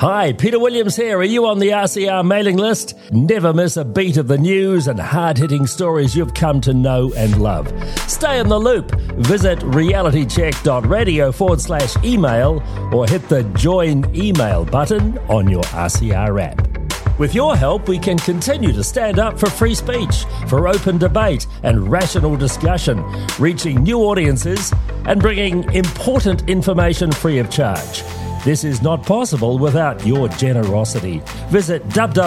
Hi, Peter Williams here. Are you on the RCR mailing list? Never miss a beat of the news and hard-hitting stories you've come to know and love. Stay in the loop. Visit realitycheck.radio/email or hit the join email button on your RCR app. With your help, we can continue to stand up for free speech, for open debate and rational discussion, reaching new audiences and bringing important information free of charge. This is not possible without your generosity. Visit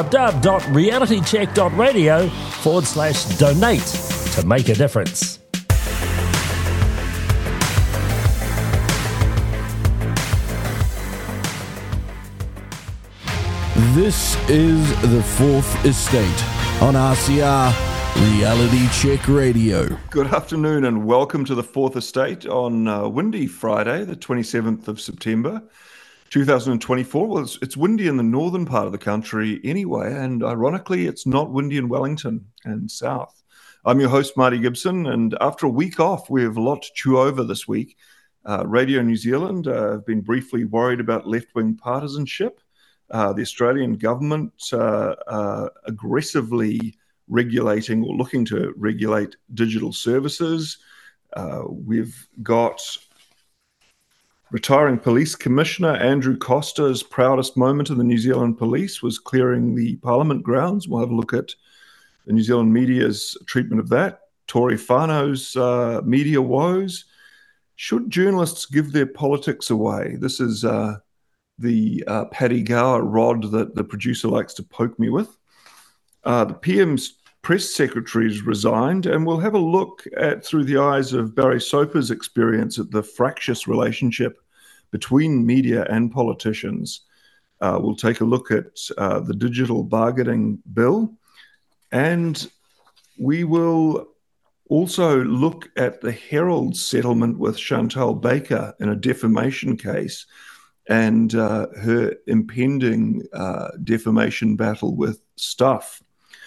www.realitycheck.radio/donate to make a difference. This is The Fourth Estate on RCR Reality Check Radio. Good afternoon and welcome to The Fourth Estate on windy Friday, the 27th of September, 2024. Well, it's windy in the northern part of the country anyway, and ironically, it's not windy in Wellington and south. I'm your host, Marty Gibson, and after a week off, we have a lot to chew over this week. Radio New Zealand have been briefly worried about left-wing partisanship. The Australian government aggressively regulating or looking to regulate digital services. We've got retiring police commissioner Andrew Costa's proudest moment in the New Zealand police was clearing the Parliament grounds. We'll have a look at the New Zealand media's treatment of that. Tory Whānau's media woes. Should journalists give their politics away? This is the Paddy Gower rod that the producer likes to poke me with. The PM's press secretary has resigned, and we'll have a look at through the eyes of Barry Soper's experience at the fractious relationship between media and politicians. We'll take a look at the digital bargaining bill, and we will also look at the Herald's settlement with Chantal Baker in a defamation case and her impending defamation battle with Stuff.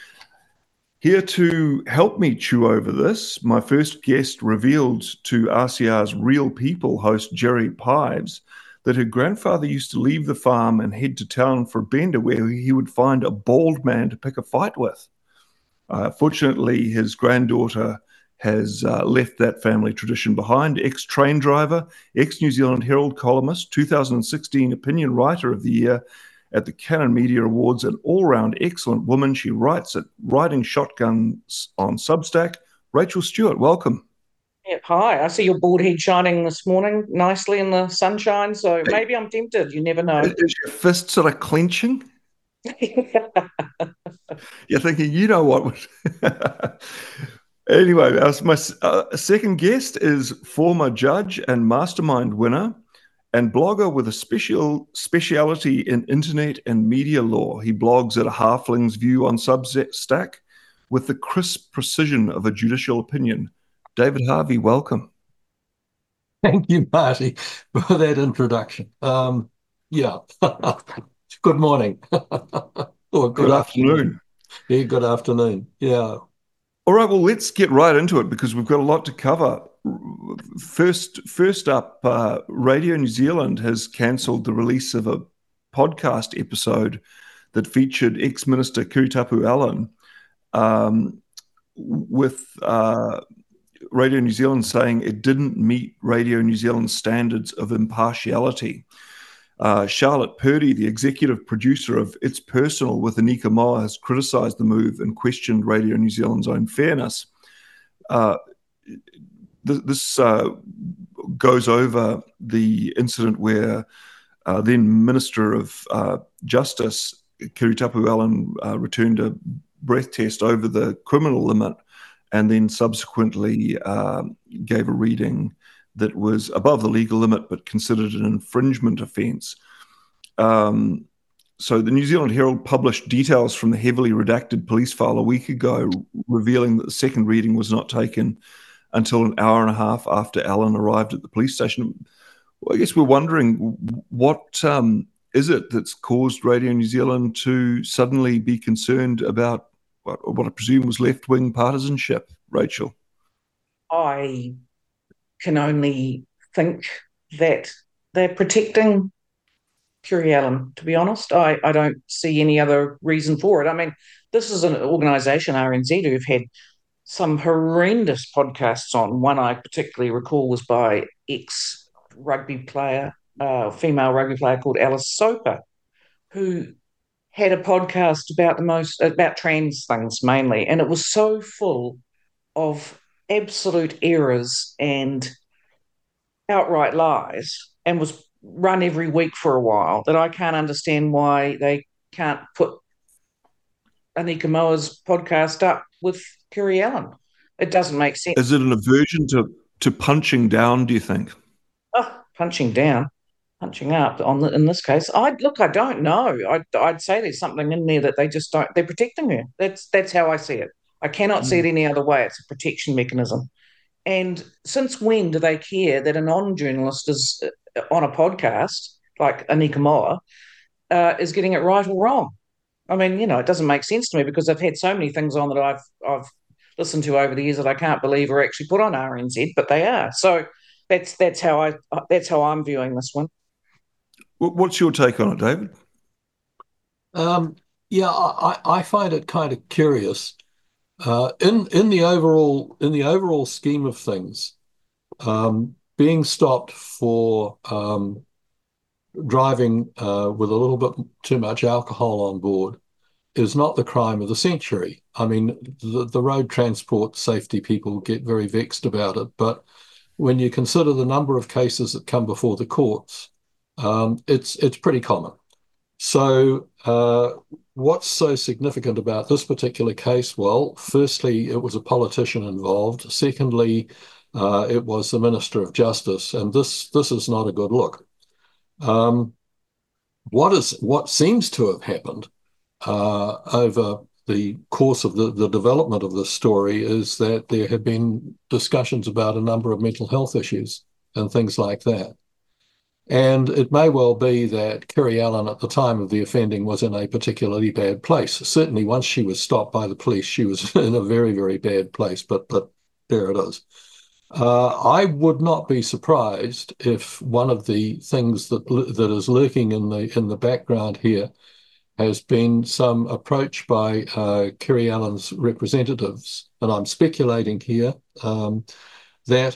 Here to help me chew over this, my first guest revealed to RCR's Real People host Jerry Pives that her grandfather used to leave the farm and head to town for a bender where he would find a bald man to pick a fight with. Fortunately, his granddaughter has left that family tradition behind. Ex-train driver, ex-New Zealand Herald columnist, 2016 Opinion Writer of the Year at the Canon Media Awards, an all-round excellent woman. She writes at Riding Shotguns on Substack. Rachel Stewart, welcome. Yeah, hi, I see your bald head shining this morning nicely in the sunshine, so maybe I'm tempted. You never know. Is your fist sort of clenching? You're thinking, you know what? Anyway, my second guest is former judge and mastermind winner and blogger with a speciality in internet and media law. He blogs at a halfling's view on Substack with the crisp precision of a judicial opinion. David Harvey, welcome. Thank you, Marty, for that introduction. Yeah, good morning. Or good afternoon. Yeah, good afternoon. Yeah. All right, well, let's get right into it because we've got a lot to cover. First up, Radio New Zealand has cancelled the release of a podcast episode that featured ex-Minister Kiritapu Allan, with Radio New Zealand saying it didn't meet Radio New Zealand's standards of impartiality. Charlotte Purdy, the executive producer of It's Personal with Anika Moa, has criticised the move and questioned Radio New Zealand's own fairness. This goes over the incident where then Minister of Justice Kiritapu Allan returned a breath test over the criminal limit and then subsequently gave a reading that was above the legal limit but considered an infringement offence. So the New Zealand Herald published details from the heavily redacted police file a week ago, revealing that the second reading was not taken until an hour and a half after Allan arrived at the police station. Well, I guess we're wondering what is it that's caused Radio New Zealand to suddenly be concerned about what I presume was left-wing partisanship, Rachel? I can only think that they're protecting Kiri Allen, to be honest. I don't see any other reason for it. I mean, this is an organisation, RNZ, who've had some horrendous podcasts on. One I particularly recall was by ex-rugby player, female rugby player called Alice Soper, who had a podcast about trans things mainly, and it was so full of absolute errors and outright lies, and was run every week for a while, that I can't understand why they can't put Anika Moa's podcast up with Kiri Allen. It doesn't make sense. Is it an aversion to punching down, do you think? Oh, punching down, punching up in this case. I don't know. I'd say there's something in there that they just don't. They're protecting her. That's how I see it. I cannot see it any other way. It's a protection mechanism. And since when do they care that a non-journalist is on a podcast like Anika Moa is getting it right or wrong? I mean, it doesn't make sense to me, because I've had so many things on that I've listened to over the years that I can't believe are actually put on RNZ, but they are. So that's how I'm viewing this one. What's your take on it, David? I find it kind of curious. In the overall scheme of things, being stopped for driving with a little bit too much alcohol on board is not the crime of the century. I mean, the road transport safety people get very vexed about it, but when you consider the number of cases that come before the courts, it's pretty common. So what's so significant about this particular case? Well, firstly, it was a politician involved. Secondly, it was the Minister of Justice, and this is not a good look. What seems to have happened over the course of the development of this story is that there have been discussions about a number of mental health issues and things like that. And it may well be that Kiri Allen at the time of the offending was in a particularly bad place. Certainly once she was stopped by the police, she was in a very, very bad place, but there it is. I would not be surprised if one of the things that is lurking in the background here has been some approach by Kiri Allen's representatives, and I'm speculating here, that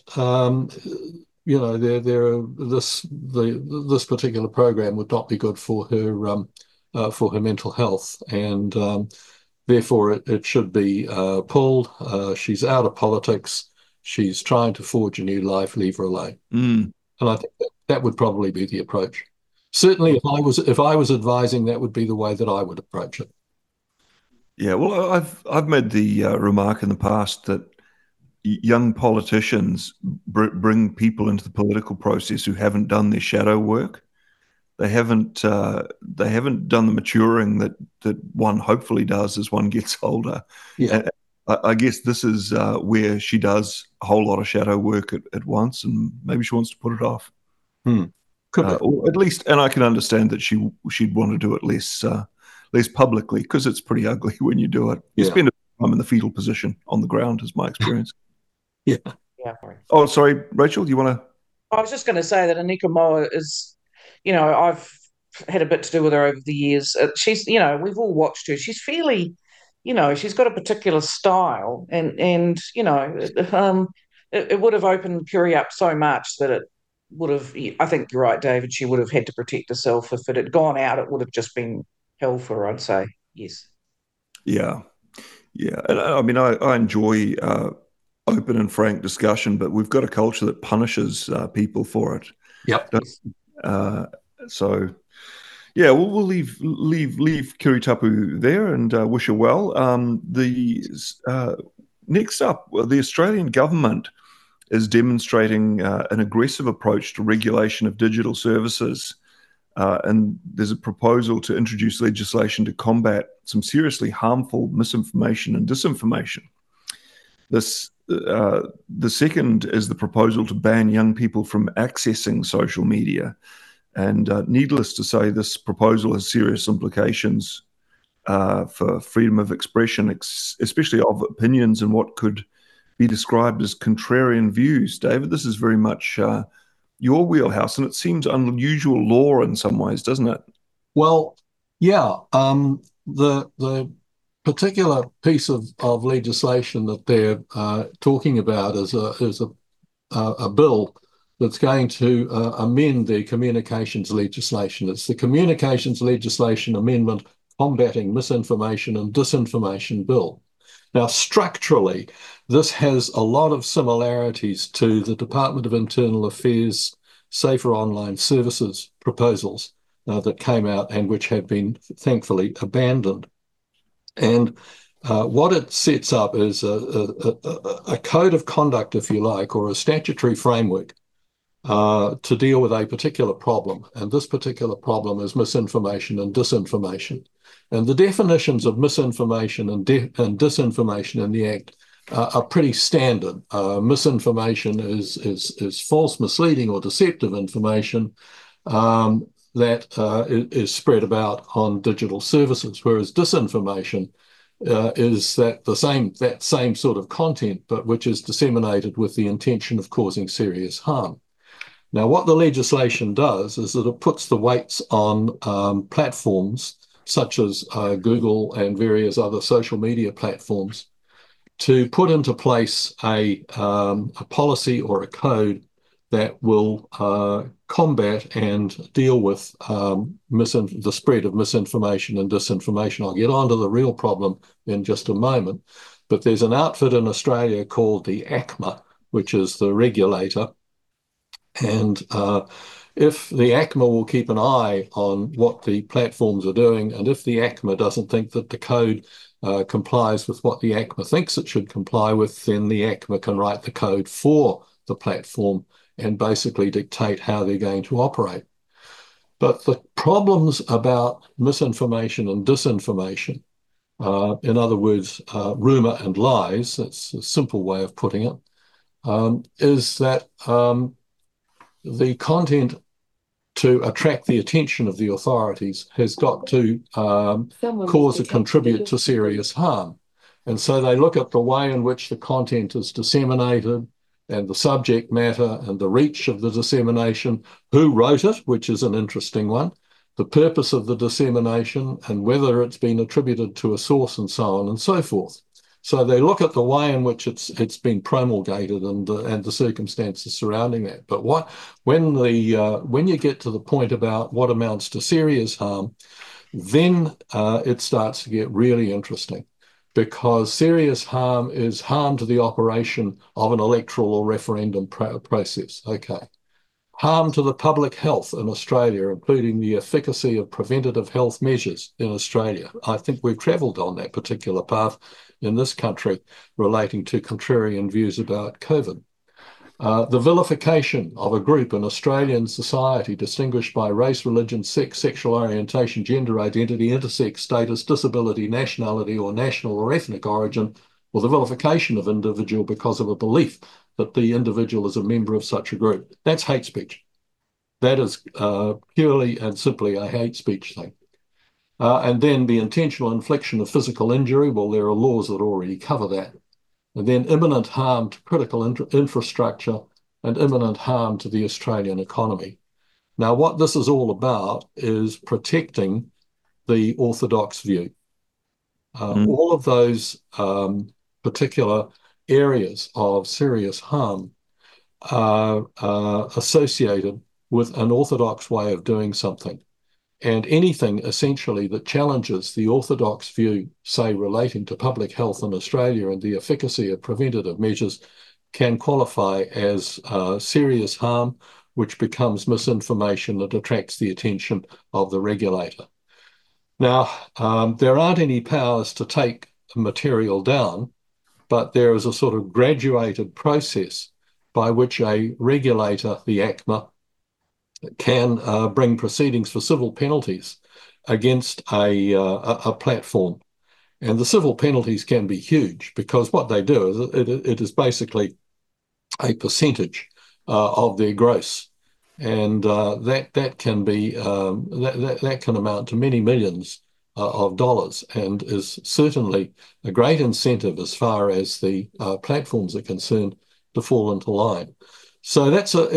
this particular program would not be good for her mental health, and therefore it should be pulled. She's out of politics. She's trying to forge a new life. Leave her alone. And I think that would probably be the approach. Certainly, if I was advising, that would be the way that I would approach it. Yeah, well, I've made the remark in the past that young politicians bring people into the political process who haven't done their shadow work. They haven't done the maturing that one hopefully does as one gets older. Yeah. And I guess this is where she does a whole lot of shadow work at once, and maybe she wants to put it off. Or at least, and I can understand that she'd want to do it less publicly, because it's pretty ugly when you do it. You spend time in the fetal position on the ground, is my experience. Yeah. Oh, sorry, Rachel, do you want to? I was just going to say that Anika Moa is, I've had a bit to do with her over the years. She's, we've all watched her. She's fairly, she's got a particular style, and it would have opened Kiri up so much that it would have. I think you're right, David. She would have had to protect herself. If it had gone out, it would have just been hell for her, I'd say. Yes. Yeah. And I mean, I enjoy open and frank discussion, but we've got a culture that punishes people for it. Yep. So, yeah, we'll leave Kiri Tapu there and wish her well. Next up, the Australian government is demonstrating an aggressive approach to regulation of digital services. And there's a proposal to introduce legislation to combat some seriously harmful misinformation and disinformation. The second is the proposal to ban young people from accessing social media. And needless to say, this proposal has serious implications for freedom of expression, especially of opinions and what could be described as contrarian views. David, this is very much your wheelhouse, and it seems unusual law in some ways, doesn't it? Well, yeah. The particular piece of legislation that they're talking about is a bill that's going to amend the communications legislation. It's the Communications Legislation Amendment Combating Misinformation and Disinformation Bill. Now, structurally, this has a lot of similarities to the Department of Internal Affairs Safer Online Services proposals that came out and which have been thankfully abandoned. And what it sets up is a code of conduct, if you like, or a statutory framework to deal with a particular problem. And this particular problem is misinformation and disinformation. And the definitions of misinformation and disinformation in the Act are pretty standard. Misinformation is false, misleading, or deceptive information that is spread about on digital services, whereas disinformation is that same sort of content, but which is disseminated with the intention of causing serious harm. Now, what the legislation does is that it puts the weights on platforms such as Google and various other social media platforms to put into place a policy or a code that will combat and deal with the spread of misinformation and disinformation. I'll get on to the real problem in just a moment, but there's an outfit in Australia called the ACMA, which is the regulator. And if the ACMA will keep an eye on what the platforms are doing, and if the ACMA doesn't think that the code complies with what the ACMA thinks it should comply with, then the ACMA can write the code for the platform and basically dictate how they're going to operate. But the problems about misinformation and disinformation, in other words, rumor and lies, that's a simple way of putting it, is that the content to attract the attention of the authorities has got to cause or contribute to serious harm. And so they look at the way in which the content is disseminated and the subject matter and the reach of the dissemination, who wrote it, which is an interesting one, the purpose of the dissemination and whether it's been attributed to a source and so on and so forth. So they look at the way in which it's been promulgated and the circumstances surrounding that. But when you get to the point about what amounts to serious harm, then it starts to get really interesting, because serious harm is harm to the operation of an electoral or referendum process. Okay. Harm to the public health in Australia, including the efficacy of preventative health measures in Australia. I think we've travelled on that particular path in this country relating to contrarian views about COVID. The vilification of a group in Australian society distinguished by race, religion, sex, sexual orientation, gender identity, intersex status, disability, nationality, or national or ethnic origin, or the vilification of individual because of a belief that the individual is a member of such a group. That's hate speech. That is purely and simply a hate speech thing. And then the intentional infliction of physical injury, well, there are laws that already cover that. And then imminent harm to critical infrastructure and imminent harm to the Australian economy. Now, what this is all about is protecting the orthodox view. All of those particular areas of serious harm are associated with an orthodox way of doing something. And anything essentially that challenges the orthodox view, say relating to public health in Australia and the efficacy of preventative measures, can qualify as serious harm, which becomes misinformation that attracts the attention of the regulator. Now, there aren't any powers to take material down, but there is a sort of graduated process by which a regulator, the ACMA, can bring proceedings for civil penalties against a platform. And the civil penalties can be huge, because what they do is it is basically a percentage of their gross. And that can be that can amount to many millions of dollars, and is certainly a great incentive as far as the platforms are concerned to fall into line. So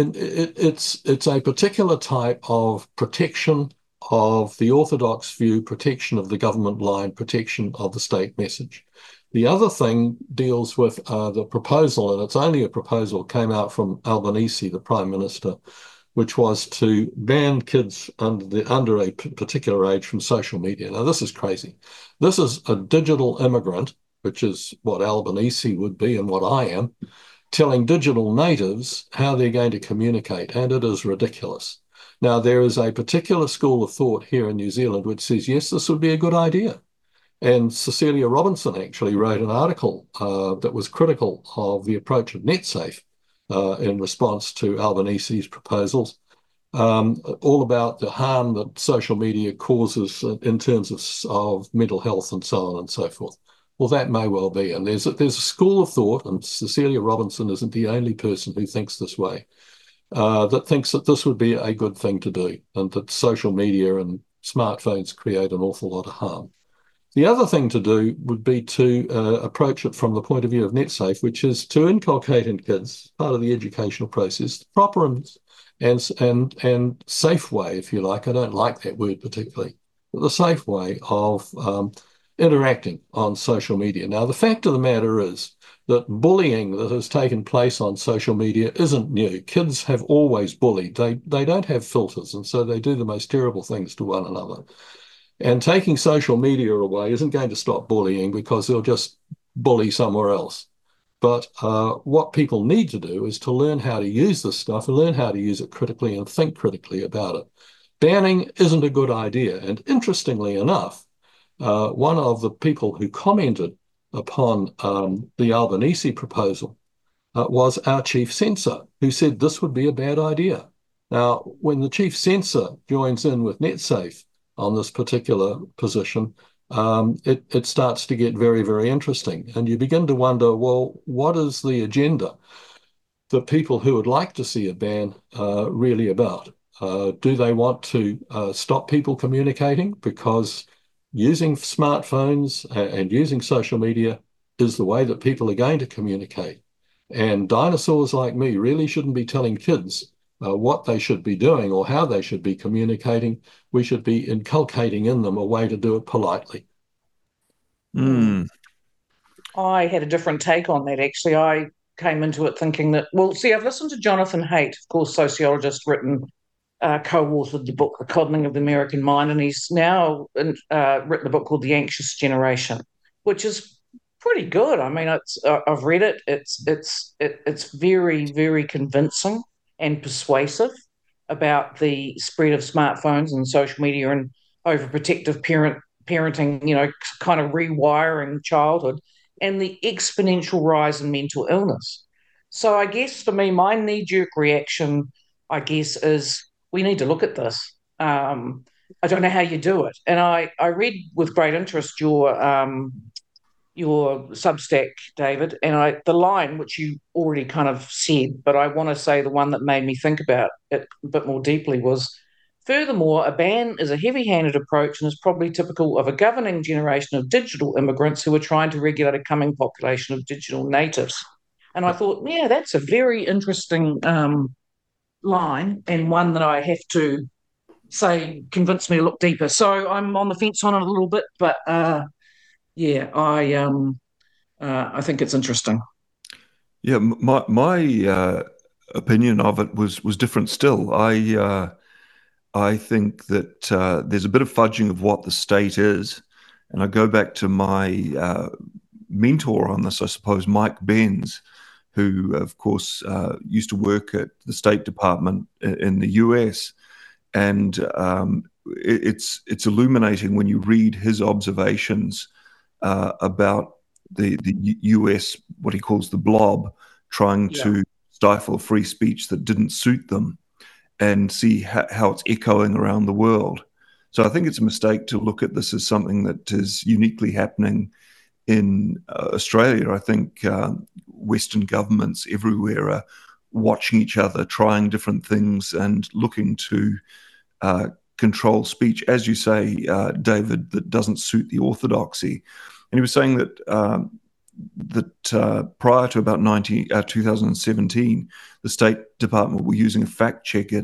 it's a particular type of protection of the orthodox view, protection of the government line, protection of the state message. The other thing deals with the proposal, and it's only a proposal, came out from Albanese, the Prime Minister, which was to ban kids under a particular age from social media. Now, this is crazy. This is a digital immigrant, which is what Albanese would be and what I am, telling digital natives how they're going to communicate, and it is ridiculous. Now, there is a particular school of thought here in New Zealand which says, yes, this would be a good idea. And Cecilia Robinson actually wrote an article that was critical of the approach of NetSafe in response to Albanese's proposals, all about the harm that social media causes in terms of mental health and so on and so forth. Well, that may well be. And there's a school of thought, and Cecilia Robinson isn't the only person who thinks this way, that thinks that this would be a good thing to do, and that social media and smartphones create an awful lot of harm. The other thing to do would be to approach it from the point of view of NetSafe, which is to inculcate in kids, part of the educational process, proper and safe way, if you like. I don't like that word particularly, but the safe way of interacting on social media. Now, the fact of the matter is that bullying that has taken place on social media isn't new. Kids have always bullied. They don't have filters, and so they do the most terrible things to one another. And taking social media away isn't going to stop bullying, because they'll just bully somewhere else. But what people need to do is to learn how to use this stuff and learn how to use it critically and think critically about it. Banning isn't a good idea. And interestingly enough, one of the people who commented upon the Albanese proposal was our chief censor, who said this would be a bad idea. Now, when the chief censor joins in with NetSafe on this particular position, it starts to get very, very interesting. And you begin to wonder, well, what is the agenda that people who would like to see a ban really about? Do they want to stop people communicating? Because using smartphones and using social media is the way that people are going to communicate. And dinosaurs like me really shouldn't be telling kids what they should be doing or how they should be communicating. We should be inculcating in them a way to do it politely. I had a different take on that, actually. I came into it thinking that, well, see, I've listened to Jonathan Haidt, of course, sociologist, co-authored the book The Coddling of the American Mind, and he's now written a book called The Anxious Generation, which is pretty good. I mean, I've read it. It's very, very convincing and persuasive about the spread of smartphones and social media and overprotective parenting, kind of rewiring childhood and the exponential rise in mental illness. So I guess for me, my knee-jerk reaction, I guess, is we need to look at this. I don't know how you do it. And I read with great interest your Substack, David, and the line which you already kind of said, but I want to say the one that made me think about it a bit more deeply was, furthermore, a ban is a heavy-handed approach and is probably typical of a governing generation of digital immigrants who are trying to regulate a coming population of digital natives. And I thought, yeah, that's a very interesting line, and one that I have to say convinced me to look deeper. So I'm on the fence on it a little bit, but yeah, I think it's interesting. Yeah, my opinion of it was different still. I think that there's a bit of fudging of what the state is, and I go back to my mentor on this, I suppose, Mike Benz, who, of course, used to work at the State Department in the US, and it's illuminating when you read his observations about the US, what he calls the blob, trying to stifle free speech that didn't suit them, and see how it's echoing around the world. So I think it's a mistake to look at this as something that is uniquely happening in Australia. I think Western governments everywhere are watching each other, trying different things, and looking to control speech, as you say, David, that doesn't suit the orthodoxy. And he was saying that prior to about 2017, the state department were using a fact checker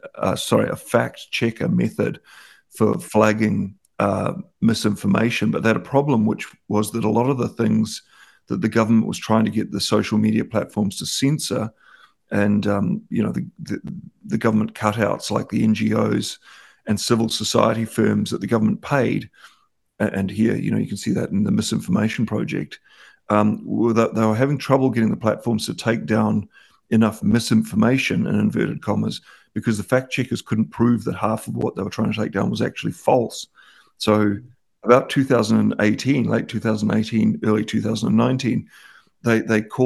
method for flagging misinformation, but they had a problem, which was that a lot of the things that the government was trying to get the social media platforms to censor, and the government cutouts like the NGOs and civil society firms that the government paid, and here you can see that in the Misinformation Project, they were having trouble getting the platforms to take down enough misinformation, in inverted commas, because the fact checkers couldn't prove that half of what they were trying to take down was actually false. So about 2018, late 2018, early 2019, they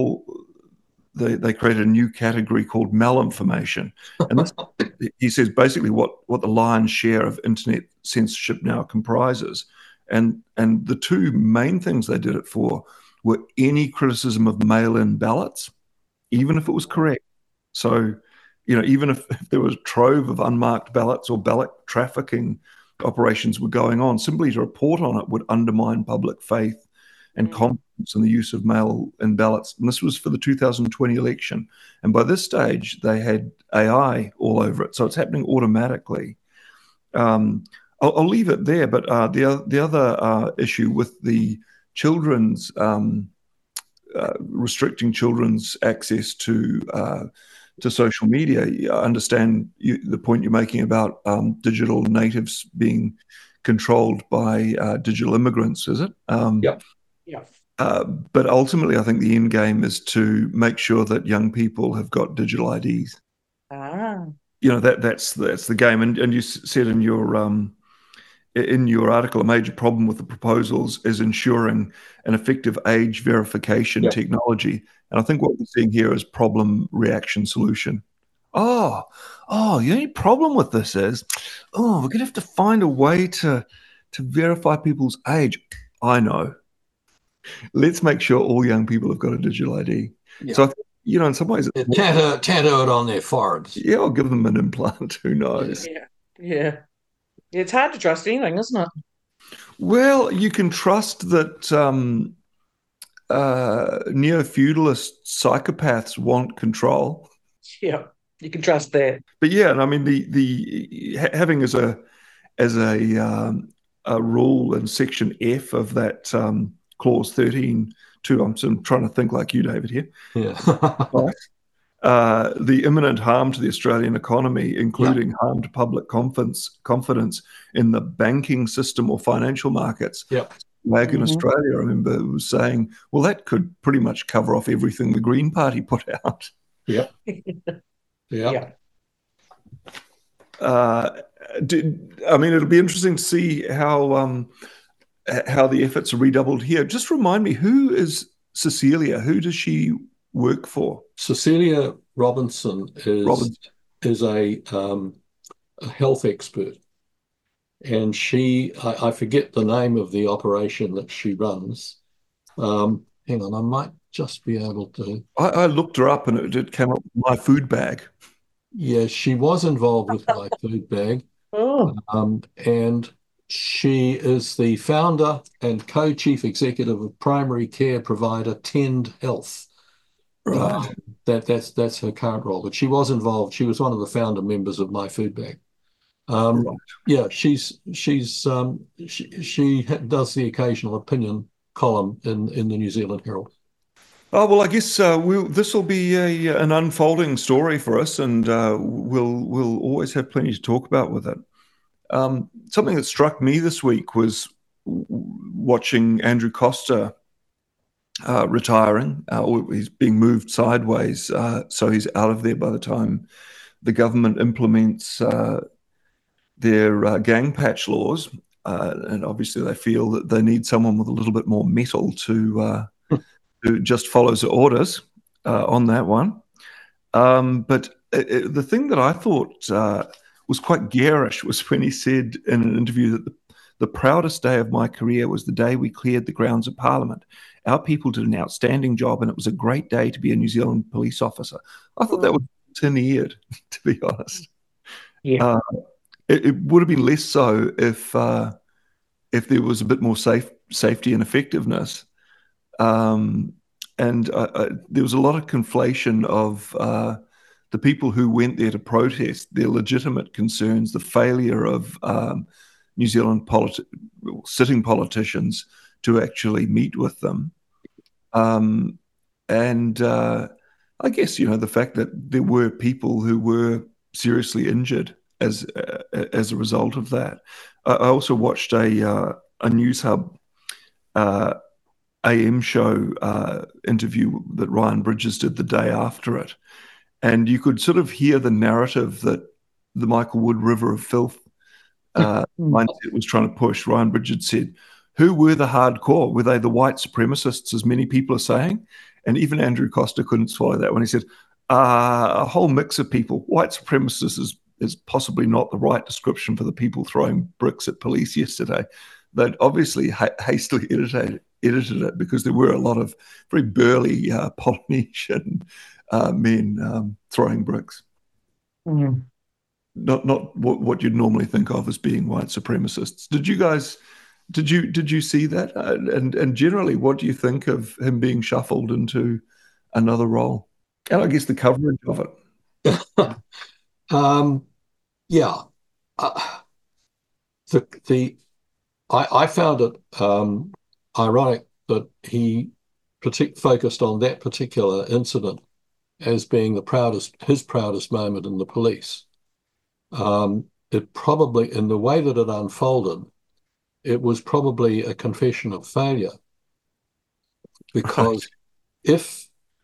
created a new category called malinformation. And this, he says, basically what the lion's share of internet censorship now comprises. And the two main things they did it for were any criticism of mail-in ballots, even if it was correct. So, even if there was a trove of unmarked ballots or ballot trafficking operations were going on, simply to report on it would undermine public faith and confidence in the use of mail-in ballots. And this was for the 2020 election. And by this stage, they had AI all over it. So it's happening automatically. I'll leave it there. But the other issue with the children's restricting children's access to social media, I understand the point you're making about digital natives being controlled by digital immigrants, is it? Yep. Yeah. But ultimately, I think the end game is to make sure that young people have got digital IDs. That's the game. And you said in your article, a major problem with the proposals is ensuring an effective age verification technology. And I think what we're seeing here is problem, reaction, solution. The only problem with this is, we're going to have to find a way to verify people's age. I know. Let's make sure all young people have got a digital ID. Yeah. So I think, in some ways, tattoo it on their foreheads. Yeah, I'll give them an implant. Who knows? Yeah. It's hard to trust anything, isn't it? Well, you can trust that neo-feudalist psychopaths want control. Yeah, you can trust that. But yeah, and I mean the having as a rule in Section F of that clause 13.2. I'm trying to think like you, David, here. Yeah. The imminent harm to the Australian economy, including harm to public confidence in the banking system or financial markets. Yep. Like in Australia, I remember was saying, well, that could pretty much cover off everything the Green Party put out. Yep. Yeah. I mean, it'll be interesting to see how the efforts are redoubled here. Just remind me, who is Cecilia? Who does she work for? Cecilia Robinson is a health expert, and I forget the name of the operation that she runs. Hang on, I might just be able to. I looked her up, and it came up with My Food Bag. Yeah, she was involved with My Food Bag, and she is the founder and co-chief executive of primary care provider Tend Health. Right. That's her current role, but she was involved. She was one of the founder members of My Food Bag. Right. Yeah, she does the occasional opinion column in the New Zealand Herald. Oh, well, I guess this will be an unfolding story for us, and we'll always have plenty to talk about with it. Something that struck me this week was watching Andrew Costa retiring. He's being moved sideways, so he's out of there by the time the government implements their gang patch laws. And obviously they feel that they need someone with a little bit more mettle to just follows the orders on that one. But the thing that I thought was quite garish was when he said in an interview that the proudest day of my career was the day we cleared the grounds of Parliament. Our people did an outstanding job, and it was a great day to be a New Zealand police officer. I thought that was tin-eared, to be honest. Yeah. It would have been less so if there was a bit more safety and effectiveness. And there was a lot of conflation of the people who went there to protest, their legitimate concerns, the failure of New Zealand sitting politicians to actually meet with them. And I guess, the fact that there were people who were seriously injured as a result of that. I also watched a News Hub AM show interview that Ryan Bridges did the day after it. And you could sort of hear the narrative that the Michael Wood River of Filth mindset was trying to push. Ryan Bridges said, who were the hardcore? Were they the white supremacists, as many people are saying? And even Andrew Costa couldn't swallow that when he said, a whole mix of people. White supremacists is possibly not the right description for the people throwing bricks at police yesterday. They'd obviously hastily edited it because there were a lot of very burly Polynesian men throwing bricks. Mm. Not what you'd normally think of as being white supremacists. Did you see that? And generally, what do you think of him being shuffled into another role? And I guess the coverage of it. Yeah. I found it ironic that he focused on that particular incident as being his proudest moment in the police. It probably, in the way that it unfolded, it was probably a confession of failure, because if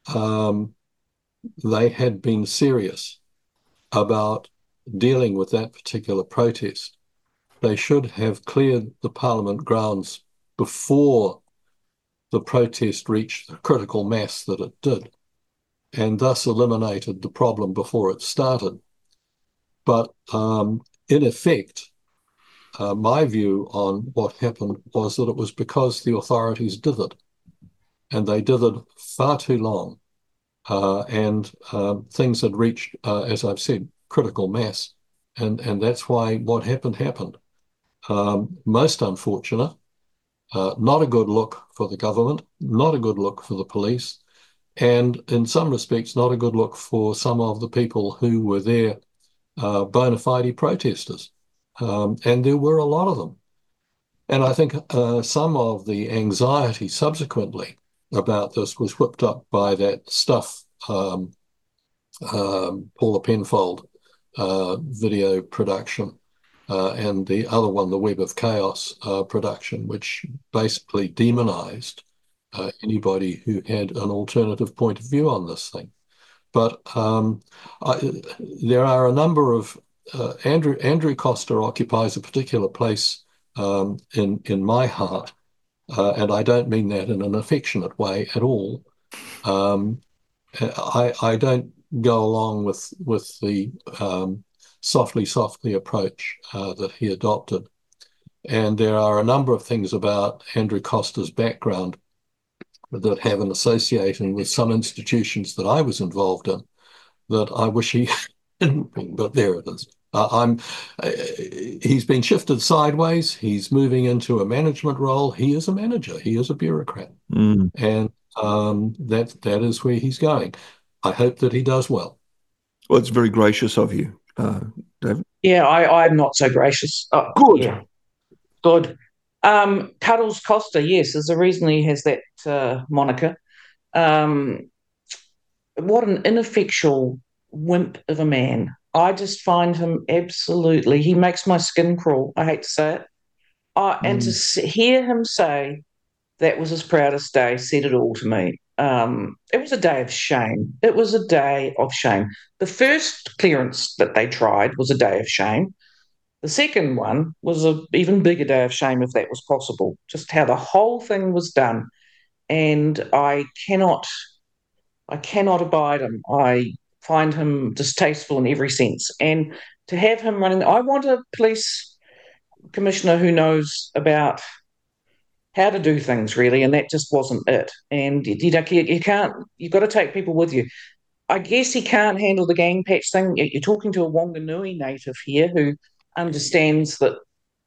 they had been serious about dealing with that particular protest, they should have cleared the Parliament grounds before the protest reached the critical mass that it did, and thus eliminated the problem before it started. But in effect, my view on what happened was that it was because the authorities did it, and they did it far too long, and things had reached, as I've said, critical mass, and that's why what happened. Most unfortunate, not a good look for the government, not a good look for the police, and in some respects, not a good look for some of the people who were there, bona fide protesters. And there were a lot of them. And I think some of the anxiety subsequently about this was whipped up by that stuff, Paula Penfold video production, and the other one, the Web of Chaos production, which basically demonized anybody who had an alternative point of view on this thing. But there are a number of Andrew Costa occupies a particular place in my heart, and I don't mean that in an affectionate way at all. I don't go along with the softly approach that he adopted, and there are a number of things about Andrew Costa's background that have an association with some institutions that I was involved in that I wish he hadn't been, but there it is. He's been shifted sideways. He's moving into a management role. He is a manager. He is a bureaucrat. And that is where he's going. I hope that he does well. Well, it's very gracious of you, David. Yeah, I'm not so gracious. Good. Yeah. Good. Cuddles Costa, yes, there's a reason he has that moniker. What an ineffectual wimp of a man. I just find him absolutely, he makes my skin crawl. I hate to say it. And to hear him say that was his proudest day said it all to me. It was a day of shame. It was a day of shame. The first clearance that they tried was a day of shame. The second one was an even bigger day of shame, if that was possible, just how the whole thing was done. And I cannot abide him. I find him distasteful in every sense. And to have him running, I want a police commissioner who knows about how to do things, really, and that just wasn't it. And you can't, you've got to take people with you. I guess he can't handle the gang patch thing. You're talking to a Wanganui native here who understands that,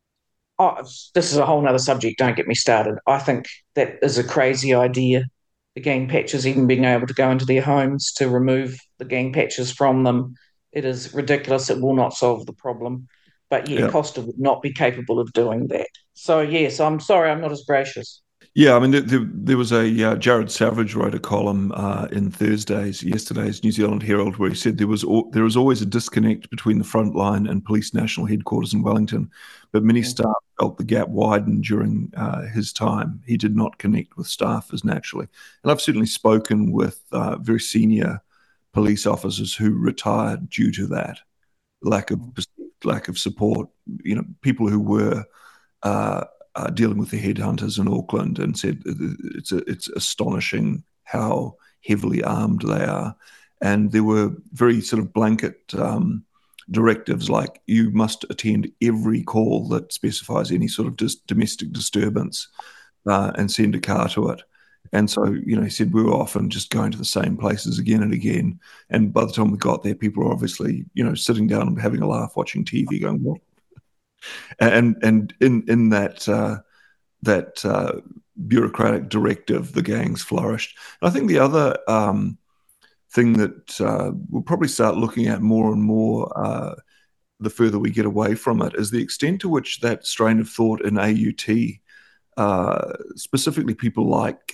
this is a whole nother subject, don't get me started. I think that is a crazy idea the gang patches even being able to go into their homes to remove the gang patches from them. It is ridiculous. It will not solve the problem. But yeah, Yeah. Costa would not be capable of doing that. So yes, I'm sorry, I'm not as gracious. Yeah, I mean, there was a Jared Savage wrote a column in yesterday's New Zealand Herald, where he said there is always a disconnect between the front line and Police National Headquarters in Wellington, but many staff felt the gap widen during his time. He did not connect with staff as naturally, and I've certainly spoken with very senior police officers who retired due to that lack of support. You know, people who were dealing with the headhunters in Auckland, and said it's astonishing how heavily armed they are. And there were very sort of blanket directives like, you must attend every call that specifies any sort of domestic disturbance and send a car to it. And so, you know, he said we were often just going to the same places again and again. And by the time we got there, people were obviously, you know, sitting down and having a laugh, watching TV, going, "What?" And in that bureaucratic directive, the gangs flourished. And I think the other thing that we'll probably start looking at more and more the further we get away from it is the extent to which that strain of thought in AUT, specifically people like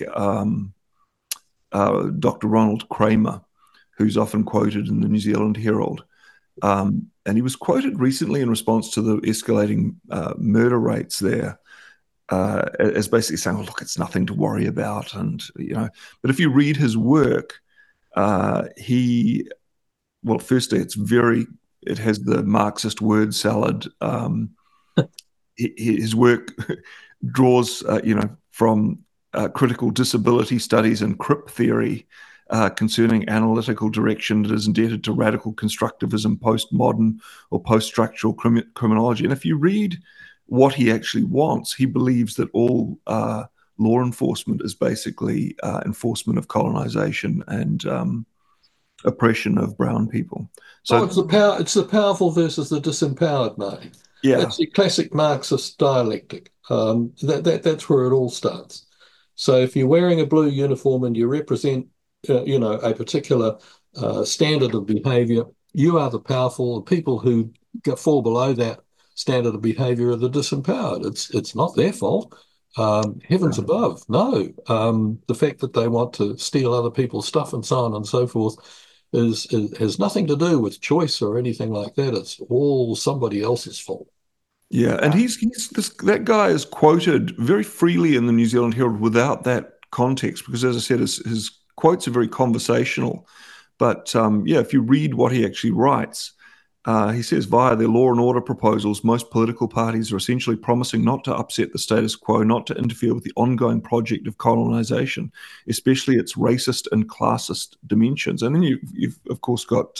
Dr. Ronald Kramer, who's often quoted in the New Zealand Herald. And he was quoted recently in response to the escalating murder rates there, as basically saying, "Oh, look, it's nothing to worry about." And, you know, but if you read his work, firstly, it has the Marxist word salad. His work draws, from critical disability studies and crip theory concerning analytical direction that is indebted to radical constructivism, postmodern or post-structural criminology. And if you read what he actually wants, he believes that all law enforcement is basically enforcement of colonization and oppression of brown people. So it's the powerful versus the disempowered, Marty. Yeah, that's the classic Marxist dialectic. That's where it all starts. So if you're wearing a blue uniform and you represent, a particular standard of behaviour, you are the powerful. The people who fall below that standard of behaviour are the disempowered. It's not their fault. Heavens above, no. The fact that they want to steal other people's stuff and so on and so forth has nothing to do with choice or anything like that. It's all somebody else's fault. Yeah, and that guy is quoted very freely in the New Zealand Herald without that context, because, as I said, his quotes are very conversational. But if you read what he actually writes, he says, via their law and order proposals, most political parties are essentially promising not to upset the status quo, not to interfere with the ongoing project of colonization, especially its racist and classist dimensions. And then you've of course got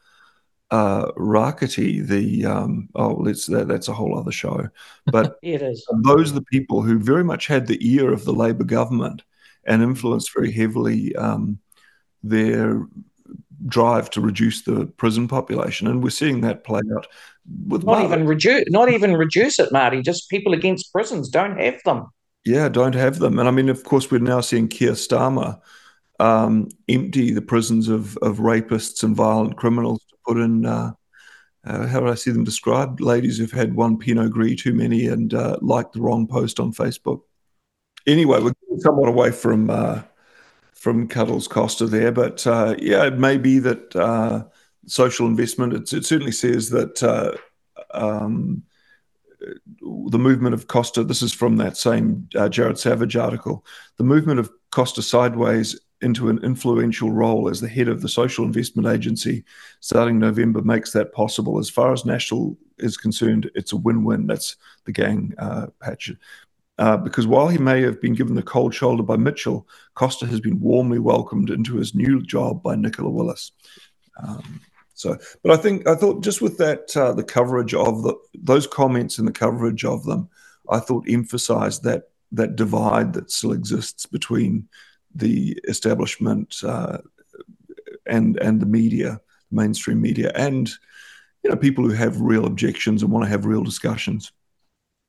Rakati, that's a whole other show. But it is. Those are the people who very much had the ear of the Labour government and influenced very heavily their drive to reduce the prison population, and we're seeing that play out with not even reduce it, Marty. Just people against prisons don't have them. Yeah, don't have them. And I mean, of course, we're now seeing Keir Starmer empty the prisons of rapists and violent criminals to put in, how do I see them described? Ladies who've had one Pinot Gris too many and liked the wrong post on Facebook. Anyway, we're getting somewhat away from Cuddles Costa there, but it may be that social investment, it certainly says that the movement of Costa, this is from that same Jared Savage article, the movement of Costa sideways into an influential role as the head of the Social Investment Agency starting November makes that possible. As far as National is concerned, it's a win-win. That's the gang patch. Because while he may have been given the cold shoulder by Mitchell, Costa has been warmly welcomed into his new job by Nicola Willis. But I thought just with that, the coverage of those comments and the coverage of them, I thought emphasised that divide that still exists between the establishment and the media, mainstream media, and people who have real objections and want to have real discussions.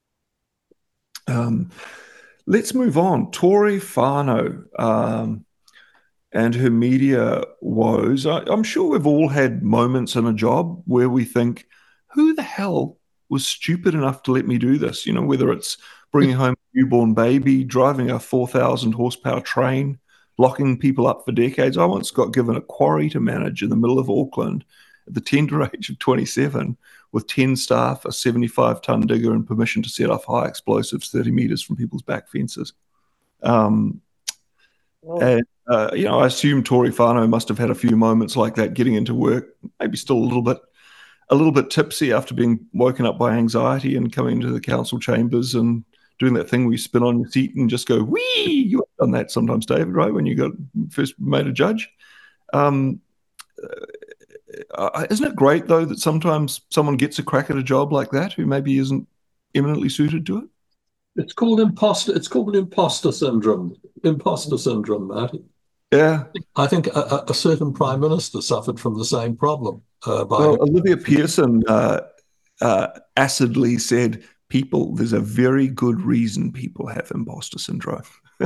Let's move on. Tory Whanau. and her media woes. I'm sure we've all had moments in a job where we think, who the hell was stupid enough to let me do this? You know, whether it's bringing home a newborn baby, driving a 4,000 horsepower train, locking people up for decades. I once got given a quarry to manage in the middle of Auckland at the tender age of 27 with 10 staff, a 75-ton digger, and permission to set off high explosives 30 meters from people's back fences. And you know, I assume Tory Whanau must have had a few moments like that getting into work, maybe still a little bit tipsy after being woken up by anxiety and coming into the council chambers and doing that thing where you spin on your seat and just go, wee! You have done that sometimes, David, right? When you got first made a judge. Isn't it great, though, that sometimes someone gets a crack at a job like that who maybe isn't eminently suited to it? It's called imposter syndrome. Imposter syndrome, Marty. Yeah. I think a certain prime minister suffered from the same problem. Olivia Pearson acidly said, there's a very good reason people have imposter syndrome.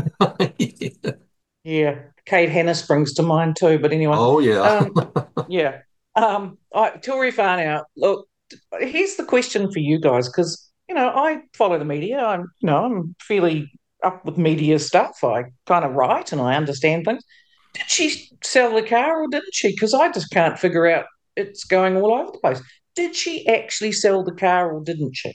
Yeah. Kate Hannah springs to mind too, but anyway. Oh, yeah. Yeah. Tory Whanau, look, here's the question for you guys, because, you know, I follow the media. I'm fairly up with media stuff. I kind of write and I understand things. Did she sell the car or didn't she? Because I just can't figure out. It's going all over the place. Did she actually sell the car or didn't she?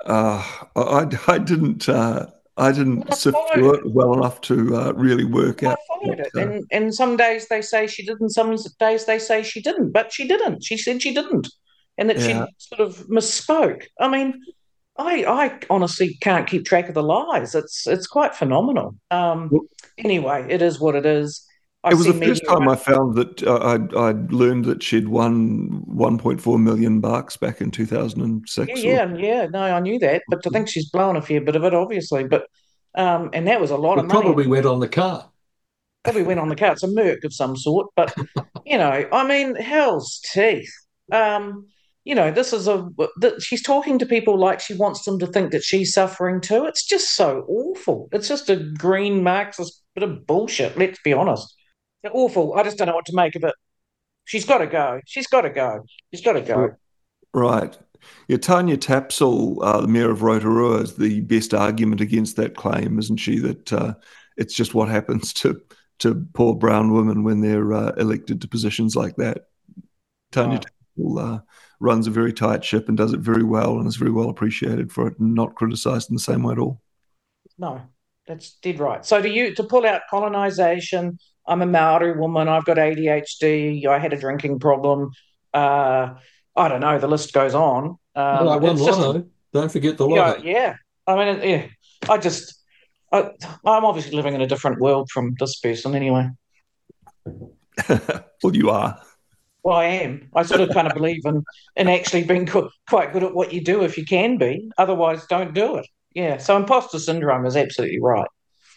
I didn't sift through it well enough to really work out. I followed it, and some days they say she did, and some days they say she didn't. But she didn't. She said she didn't, and that she sort of misspoke. I mean, I honestly can't keep track of the lies. It's quite phenomenal. Anyway, it is what it is. It was the first time I found that I'd learned that she'd won 1.4 million bucks back in 2006. Yeah. No, I knew that, but I think she's blown a fair bit of it, obviously. But and that was a lot of money. Probably went on the car. Probably went on the car. It's a Merc of some sort. But you know, I mean, hell's teeth. You know, she's talking to people like she wants them to think that she's suffering too. It's just so awful. It's just a green Marxist bit of bullshit. Let's be honest. They're awful. I just don't know what to make of it. She's got to go. She's got to go. She's got to go. Right. Yeah, Tanya Tapsell, the mayor of Rotorua, is the best argument against that claim, isn't she? That it's just what happens to poor brown women when they're elected to positions like that. Tanya Tapsell runs a very tight ship and does it very well and is very well appreciated for it and not criticised in the same way at all. No, that's dead right. So to pull out colonisation, I'm a Maori woman, I've got ADHD, I had a drinking problem, I don't know, the list goes on. I won Lotto. Don't forget the Lotto. Yeah. I mean, yeah. I'm obviously living in a different world from this person anyway. Well, you are. Well, I am. I sort of kind of believe in actually being quite good at what you do if you can be. Otherwise, don't do it. Yeah. So imposter syndrome is absolutely right.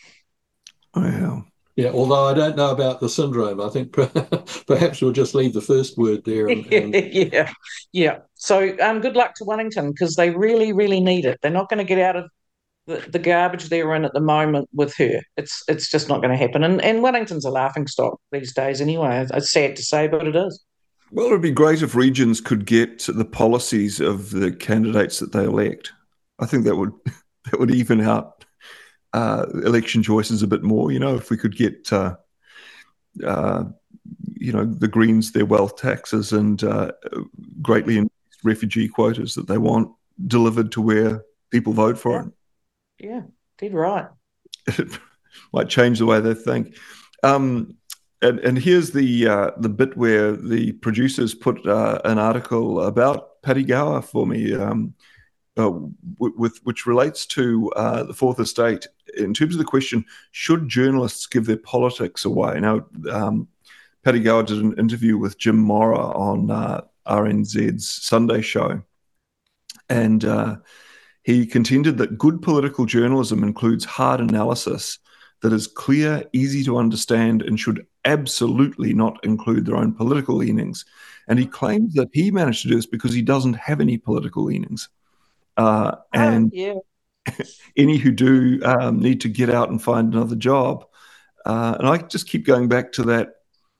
Wow. Yeah, although I don't know about the syndrome. I think perhaps we'll just leave the first word there. Yeah. So good luck to Wellington because they really, really need it. They're not going to get out of the garbage they're in at the moment with her. It's just not going to happen. And Wellington's a laughingstock these days anyway. It's sad to say, but it is. Well, it would be great if regions could get the policies of the candidates that they elect. I think that would even out election choices a bit more. You know, if we could get, you know, the Greens their wealth taxes and greatly increased refugee quotas that they want delivered to where people vote for it. Yeah, did right. It might change the way they think. And here's the bit where the producers put an article about Paddy Gower for me, which relates to the Fourth Estate in terms of the question: should journalists give their politics away? Now, Paddy Gower did an interview with Jim Mora on RNZ's Sunday show, and he contended that good political journalism includes hard analysis that is clear, easy to understand, and should absolutely not include their own political leanings. And he claims that he managed to do this because he doesn't have any political leanings. And any who do need to get out and find another job. And I just keep going back to that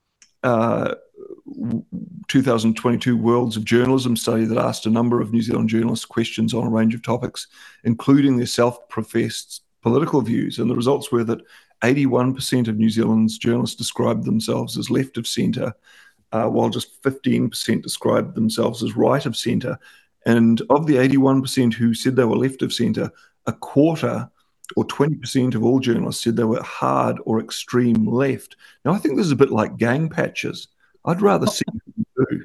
2022 Worlds of Journalism study that asked a number of New Zealand journalists questions on a range of topics, including their self-professed political views. And the results were that 81% of New Zealand's journalists described themselves as left of centre, while just 15% described themselves as right of centre. And of the 81% who said they were left of centre, a quarter or 20% of all journalists said they were hard or extreme left. Now, I think this is a bit like gang patches. I'd rather see them do.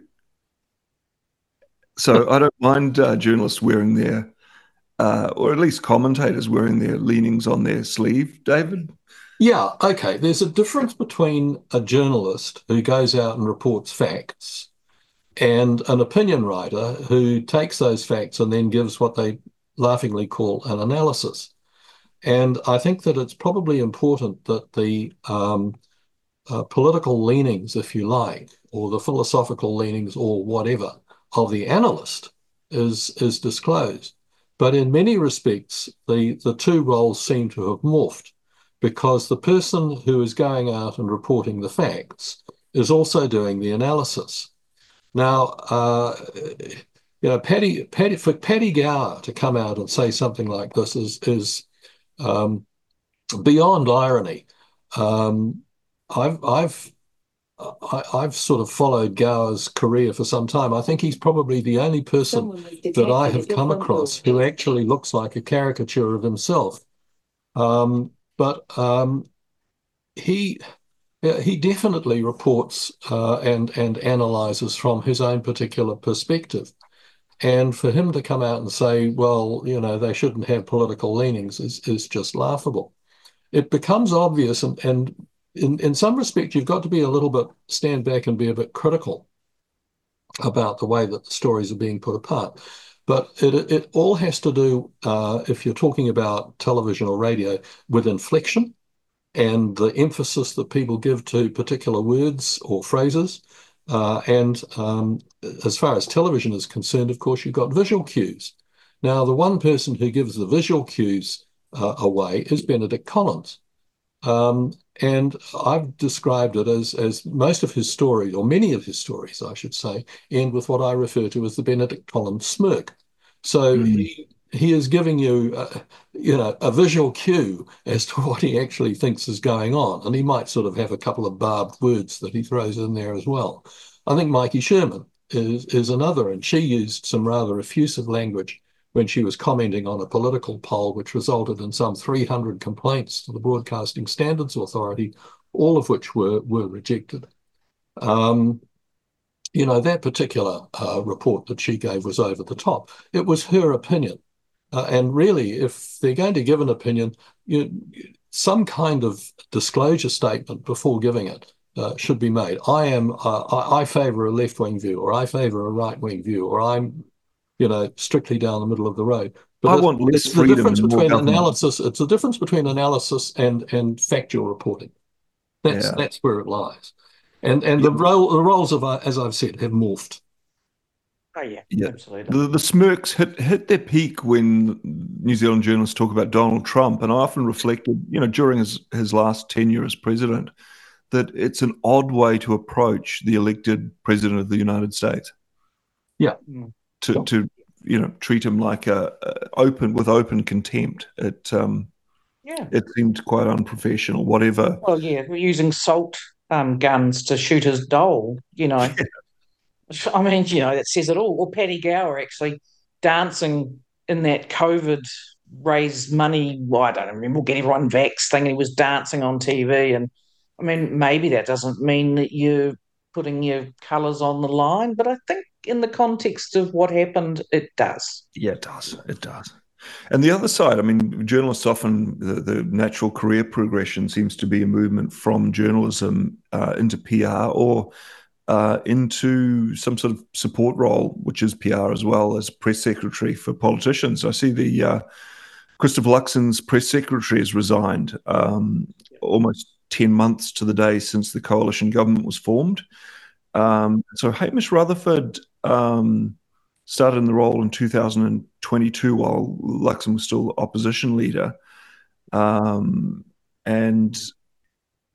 So I don't mind journalists wearing their, or at least commentators wearing their leanings on their sleeve, David. Yeah, okay. There's a difference between a journalist who goes out and reports facts and an opinion writer who takes those facts and then gives what they laughingly call an analysis. And I think that it's probably important that the political leanings, if you like, or the philosophical leanings or whatever of the analyst is disclosed. But in many respects, the two roles seem to have morphed, because the person who is going out and reporting the facts is also doing the analysis. Now, for Paddy Gower to come out and say something like this is beyond irony. I've sort of followed Gower's career for some time. I think he's probably the only person that I have come across who actually looks like a caricature of himself. But he definitely reports and analyzes from his own particular perspective. And for him to come out and say, well, they shouldn't have political leanings is just laughable. It becomes obvious, and in some respect, you've got to be a little bit, stand back and be a bit critical about the way that the stories are being put apart. But it all has to do, if you're talking about television or radio, with inflection and the emphasis that people give to particular words or phrases. And as far as television is concerned, of course, you've got visual cues. Now, the one person who gives the visual cues away is Benedict Collins. And I've described it as most of his stories, or many of his stories, I should say, end with what I refer to as the Benedict Collins smirk. So he is giving you, a visual cue as to what he actually thinks is going on. And he might sort of have a couple of barbed words that he throws in there as well. I think Mikey Sherman is another, and she used some rather effusive language when she was commenting on a political poll, which resulted in some 300 complaints to the Broadcasting Standards Authority, all of which were rejected. That particular report that she gave was over the top. It was her opinion. And really, if they're going to give an opinion, some kind of disclosure statement before giving it should be made. I favour a left-wing view, or I favour a right-wing view, or I'm strictly down the middle of the road. But I want less freedom and more government. Analysis. It's the difference between analysis and factual reporting. That's where it lies. And the roles of, as I've said, have morphed. Oh yeah, absolutely. The smirks hit their peak when New Zealand journalists talk about Donald Trump, and I often reflected, during his last tenure as president, that it's an odd way to approach the elected president of the United States. Yeah. To treat him like with open contempt. It seemed quite unprofessional. Whatever. Well, yeah, we're using salt guns to shoot his dole. Yeah. I mean, that says it all. Or Paddy Gower actually dancing in that COVID raise money. Well, I don't remember. Get everyone vaxxed thing. And he was dancing on TV, and I mean, maybe that doesn't mean that you're putting your colours on the line, but I think in the context of what happened, it does. Yeah, it does. It does. And the other side, I mean, journalists often, the natural career progression seems to be a movement from journalism into PR or into some sort of support role, which is PR as well, as press secretary for politicians. I see the Christopher Luxon's press secretary has resigned almost 10 months to the day since the coalition government was formed. So Hamish Rutherford started in the role in 2022 while Luxon was still opposition leader. And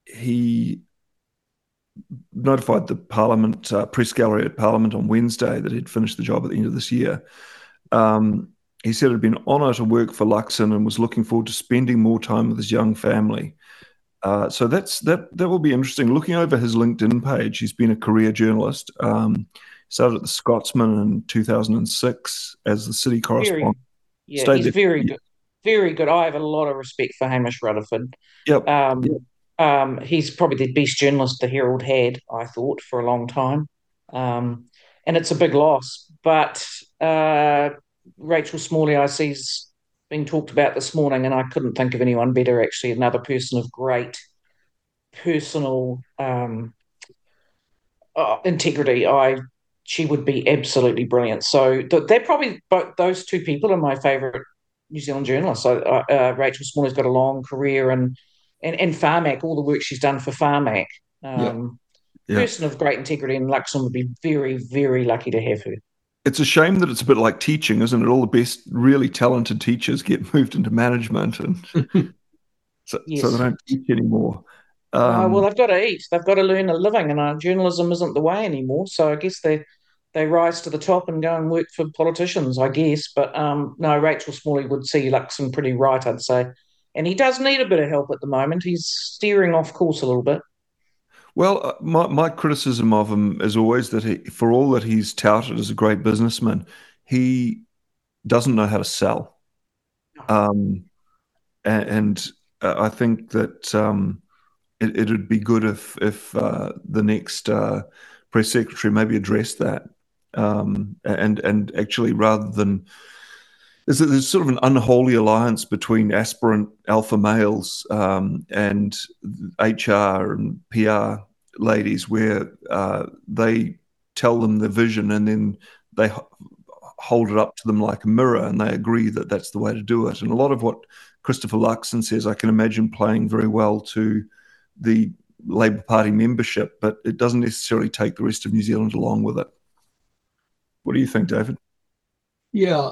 he notified the Parliament press gallery at Parliament on Wednesday that he'd finished the job at the end of this year. He said it had been an honour to work for Luxon and was looking forward to spending more time with his young family. So that will be interesting. Looking over his LinkedIn page, he's been a career journalist. Started at the Scotsman in 2006 as the city correspondent. He's very good. Very good. I have a lot of respect for Hamish Rutherford. Yep. He's probably the best journalist the Herald had, I thought, for a long time. And it's a big loss. But Rachel Smalley, I see, is being talked about this morning, and I couldn't think of anyone better, actually, another person of great personal integrity. She would be absolutely brilliant. So they're probably those two people are my favourite New Zealand journalists. Rachel Smalley's got a long career, and Pharmac, all the work she's done for Pharmac. Person of great integrity, and Luxon would be very, very lucky to have her. It's a shame that it's a bit like teaching, isn't it? All the best, really talented teachers get moved into management, and so they don't teach anymore. Well, they've got to eat. They've got to earn a living, and journalism isn't the way anymore. So I guess they rise to the top and go and work for politicians, I guess. But no, Rachel Smalley would see Luxon pretty right, I'd say. And he does need a bit of help at the moment. He's steering off course a little bit. Well, my criticism of him is always that for all that he's touted as a great businessman, he doesn't know how to sell. And I think that it'd be good if the next press secretary maybe addressed that. And actually, rather than there's sort of an unholy alliance between aspirant alpha males and HR and PR ladies, where they tell them the vision and then they hold it up to them like a mirror, and they agree that that's the way to do it. And a lot of what Christopher Luxon says, I can imagine playing very well to the Labour Party membership, but it doesn't necessarily take the rest of New Zealand along with it. What do you think, David? Yeah,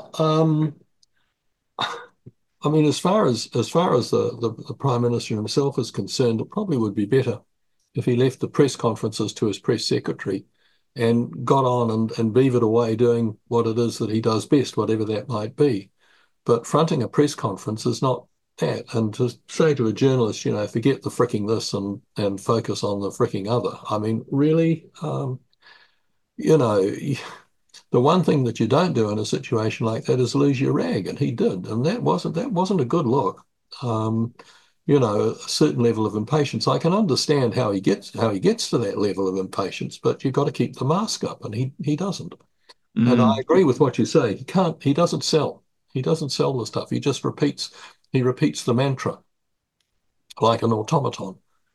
I mean, as far as the Prime Minister himself is concerned, it probably would be better if he left the press conferences to his press secretary and got on and beavered away doing what it is that he does best, whatever that might be. But fronting a press conference is not that. And to say to a journalist, forget the fricking this and focus on the fricking other. I mean, really, the one thing that you don't do in a situation like that is lose your rag, and he did, and that wasn't a good look. A certain level of impatience. I can understand how he gets to that level of impatience, but you've got to keep the mask up, and he doesn't. And I agree with what you say. He doesn't sell. He doesn't sell the stuff. He just repeats the mantra like an automaton.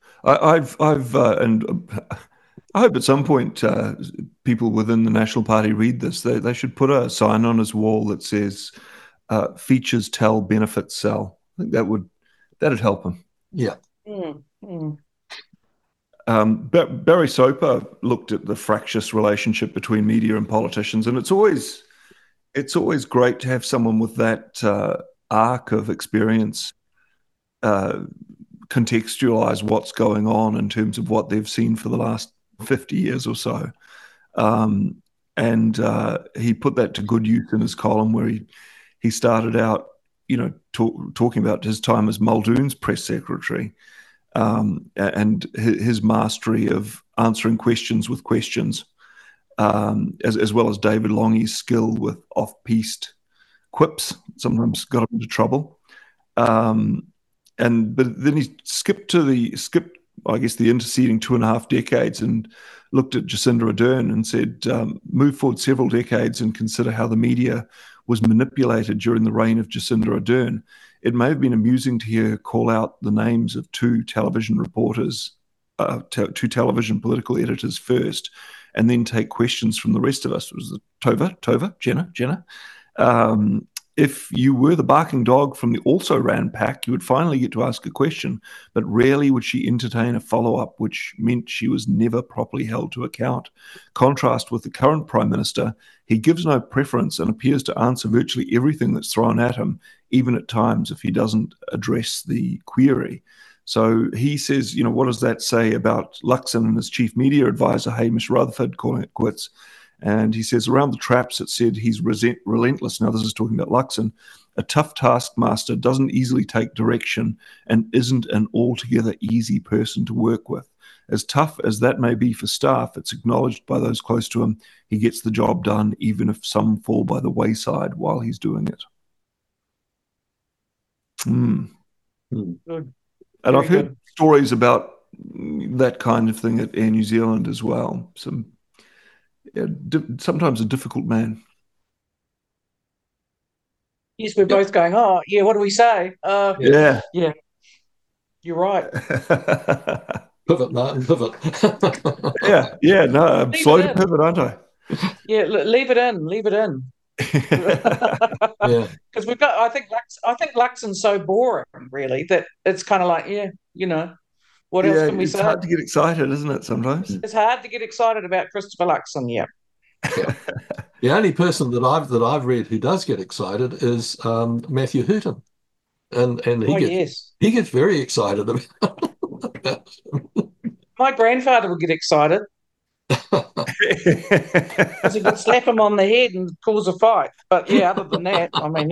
I hope at some point people within the National Party read this. They should put a sign on his wall that says "Features tell, benefits sell." I think that'd help him. Yeah. Barry Soper looked at the fractious relationship between media and politicians, and it's always great to have someone with that arc of experience contextualize what's going on in terms of what they've seen for the last 50 years or so. And he put that to good use in his column, where he started out, talking about his time as Muldoon's press secretary, and his mastery of answering questions with questions, as well as David Longie's skill with off-piste quips, sometimes got him into trouble. But then he skipped, I guess, the interceding 2.5 decades and looked at Jacinda Ardern and said, move forward several decades and consider how the media was manipulated during the reign of Jacinda Ardern. It may have been amusing to hear her call out the names of 2 television reporters, 2 television political editors first, and then take questions from the rest of us. It was Tova, Jenna. If you were the barking dog from the also ran pack, you would finally get to ask a question, but rarely would she entertain a follow-up, which meant she was never properly held to account. Contrast with the current Prime Minister, he gives no preference and appears to answer virtually everything that's thrown at him, even at times if he doesn't address the query. So he says, what does that say about Luxon and his chief media advisor, Hamish Rutherford, calling it quits? And he says, around the traps, it said he's relentless. Now, this is talking about Luxon. A tough taskmaster doesn't easily take direction and isn't an altogether easy person to work with. As tough as that may be for staff, it's acknowledged by those close to him. He gets the job done, even if some fall by the wayside while he's doing it. Good. And I've heard stories about that kind of thing at Air New Zealand as well. Sometimes a difficult man. Yes, we're both going, oh, yeah, what do we say? Yeah. You're right. Pivot, Martin, pivot. No, I'm slow to pivot, aren't I? Yeah, leave it in. Yeah, because we've got. I think Luxon's so boring, really, that it's kind of like, what else can we say? It's hard to get excited, isn't it? Sometimes it's hard to get excited about Christopher Luxon. Yeah. The only person that I've read who does get excited is Matthew Hooton, and he gets very excited about My grandfather would get excited. Because he could slap him on the head and cause a fight. But other than that, I mean,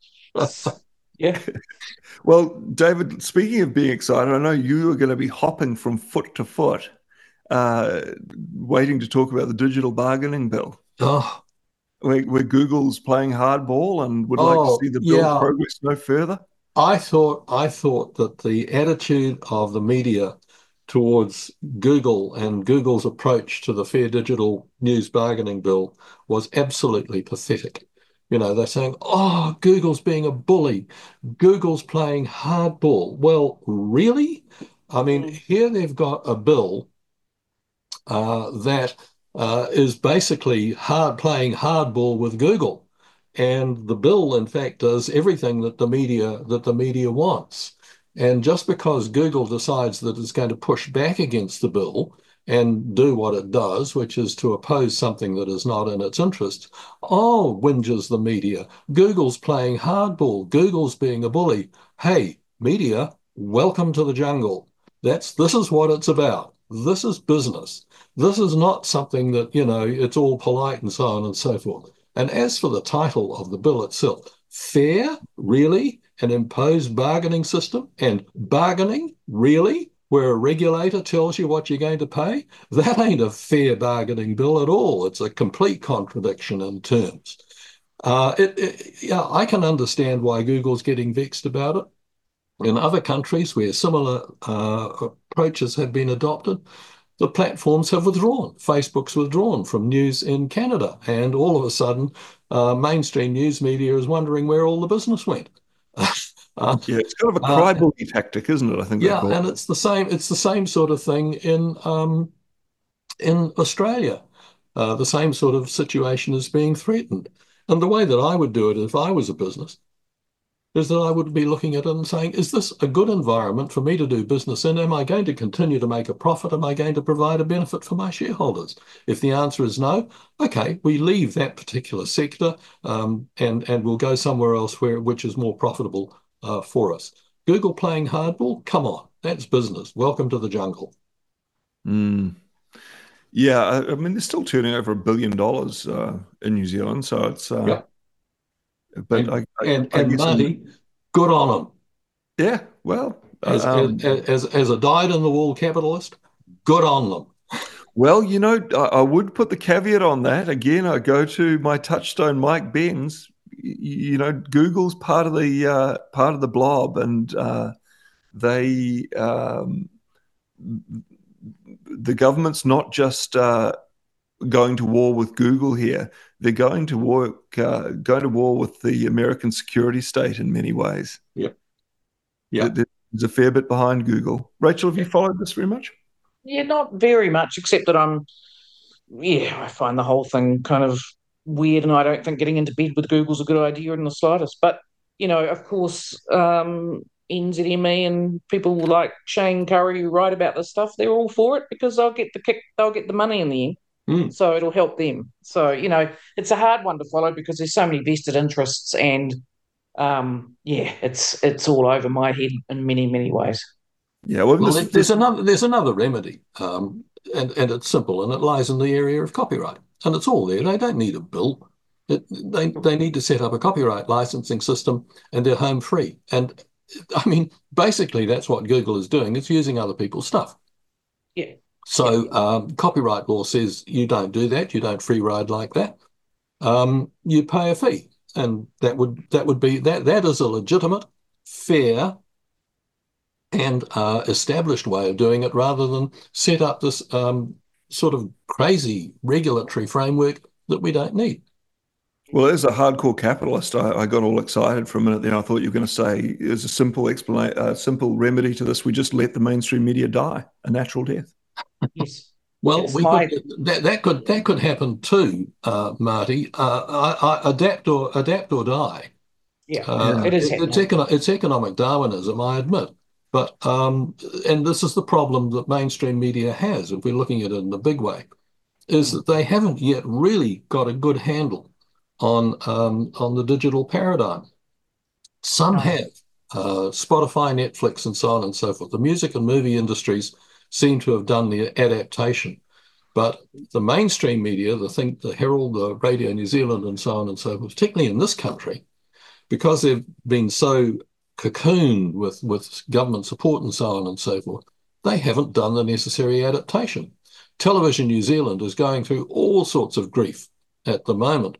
yeah. Well, David, speaking of being excited, I know you are going to be hopping from foot to foot, waiting to talk about the digital bargaining bill. Oh, where Google's playing hardball and would like to see the bill progress no further. I thought that the attitude of the media towards Google and Google's approach to the Fair Digital News Bargaining Bill was absolutely pathetic. They're saying, oh, Google's being a bully. Google's playing hardball. Well, really? I mean, here they've got a bill that is basically playing hardball with Google. And the bill, in fact, does everything that the media wants. And just because Google decides that it's going to push back against the bill and do what it does, which is to oppose something that is not in its interest, whinges the media. Google's playing hardball. Google's being a bully. Hey, media, welcome to the jungle. This is what it's about. This is business. This is not something that, it's all polite and so on and so forth. And as for the title of the bill itself, fair, really? An imposed bargaining system? And bargaining, really? Where a regulator tells you what you're going to pay? That ain't a fair bargaining bill at all. It's a complete contradiction in terms. I can understand why Google's getting vexed about it. In other countries where similar approaches have been adopted, the platforms have withdrawn. Facebook's withdrawn from news in Canada, and all of a sudden, mainstream news media is wondering where all the business went. It's kind of a crybaby tactic, isn't it? I think. Yeah, and it's the same. It's the same sort of thing in Australia. The same sort of situation is being threatened. And the way that I would do it if I was a business is that I would be looking at it and saying, is this a good environment for me to do business in? Am I going to continue to make a profit? Am I going to provide a benefit for my shareholders? If the answer is no, okay, we leave that particular sector and we'll go somewhere else which is more profitable for us. Google playing hardball? Come on, that's business. Welcome to the jungle. Yeah, I mean, they're still turning over $1 billion in New Zealand, so it's... But and Marty, good on them. Yeah, well, as a dyed-in-the-wool capitalist, good on them. Well, I would put the caveat on that. Again, I go to my touchstone, Mike Benz. Google's part of the blob, and the government's not just going to war with Google here. They're going to war with the American security state in many ways. Yep. There's a fair bit behind Google. Rachel, have you followed this very much? Yeah, not very much, except that I find the whole thing kind of weird, and I don't think getting into bed with Google's a good idea in the slightest. But, of course, NZME and people like Shane Curry who write about this stuff, they're all for it because they'll get the money in the end. So it'll help them. So, it's a hard one to follow because there's so many vested interests and, it's all over my head in many, many ways. Yeah, well, Well, there's another remedy, and it's simple, and it lies in the area of copyright, and it's all there. They don't need a bill. They need to set up a copyright licensing system, and they're home free. And I mean, basically, that's what Google is doing. It's using other people's stuff. Yeah. So copyright law says you don't do that. You don't free ride like that. You pay a fee, and that would be that. That is a legitimate, fair, and established way of doing it, rather than set up this sort of crazy regulatory framework that we don't need. Well, as a hardcore capitalist, I got all excited for a minute there. I thought you were going to say there's a simple remedy to this. We just let the mainstream media die a natural death. Yes. Well, It's we my could, that could happen too, Marty. I adapt or die. yeah. Yeah. It is happening. It's economic Darwinism, I admit. But and this is the problem that mainstream media has, if we're looking at it in a big way, is that they haven't yet really got a good handle on the digital paradigm. Some No. have, Spotify, Netflix, and so on and so forth. The music and movie industries seem to have done the adaptation, but the mainstream media, the Herald, the Radio New Zealand, and so on and so forth, particularly in this country, because they've been so cocooned with government support and so on and so forth, they haven't done the necessary adaptation. Television New Zealand is going through all sorts of grief at the moment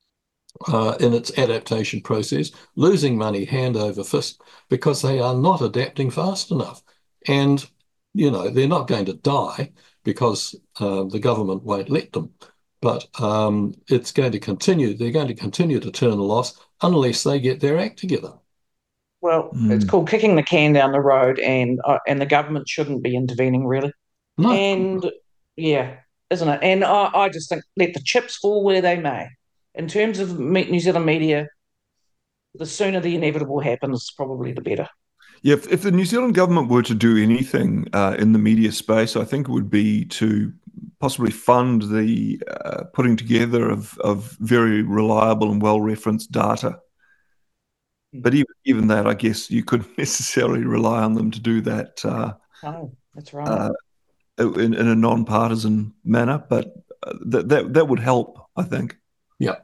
in its adaptation process, losing money hand over fist because they are not adapting fast enough. And, they're not going to die because the government won't let them. But it's going to continue. They're going to continue to turn a loss unless they get their act together. Well, it's called kicking the can down the road, and the government shouldn't be intervening really. No. And yeah, isn't it? And I just think let the chips fall where they may. In terms of New Zealand media, the sooner the inevitable happens, probably the better. Yeah, if the New Zealand government were to do anything in the media space, I think it would be to possibly fund the putting together of very reliable and well-referenced data. But even that, I guess you couldn't necessarily rely on them to do that Oh, that's right. in a non-partisan manner. But that would help, I think. Yeah.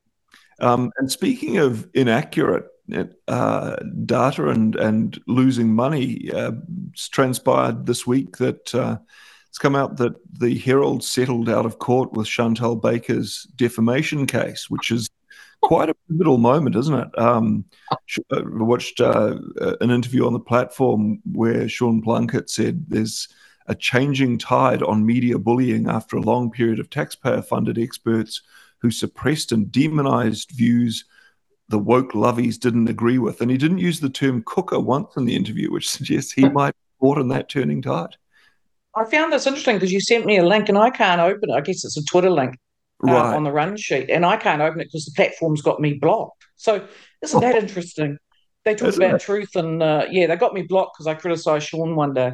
And speaking of inaccurate data and losing money, it's transpired this week that it's come out that the Herald settled out of court with Chantal Baker's defamation case, which is quite a pivotal moment, isn't it? I watched an interview on the platform where Sean Plunkett said there's a changing tide on media bullying after a long period of taxpayer-funded experts who suppressed and demonized views the woke lovies didn't agree with. And he didn't use the term cooker once in the interview, which suggests he might be caught in that turning tide. I found this interesting because you sent me a link and I can't open it. I guess it's a Twitter link Right. on the run sheet, and I can't open it because the platform's got me blocked. So isn't that interesting? They talk Isn't about it? truth, and yeah, they got me blocked because I criticised Sean one day